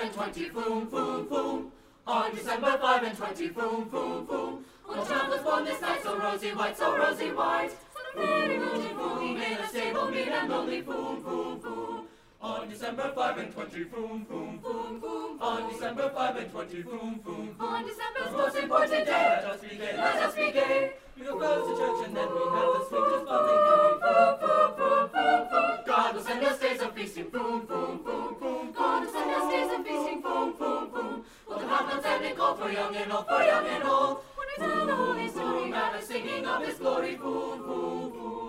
and 20, boom, boom, boom. On December 5 and 20, boom, boom, boom. When a child was born this night, so rosy white, so rosy white. So the fairy moon boom, in a stable mean and lonely, boom, boom, boom. On December 5 and 20, boom, boom, boom, boom. On December 5 and 20, boom, boom. On December's most important day, let us be gay, let us be gay. We will go to church and then we have the sweetest buzzing coming, boom, boom, boom, boom, boom. God will send us days of feasting, boom, boom, boom, boom. God will send us days of feasting, boom, boom, boom. We'll have them standing call for young and old, for young and old. When we tell the holy story, man is singing of his glory, boom, boom, boom.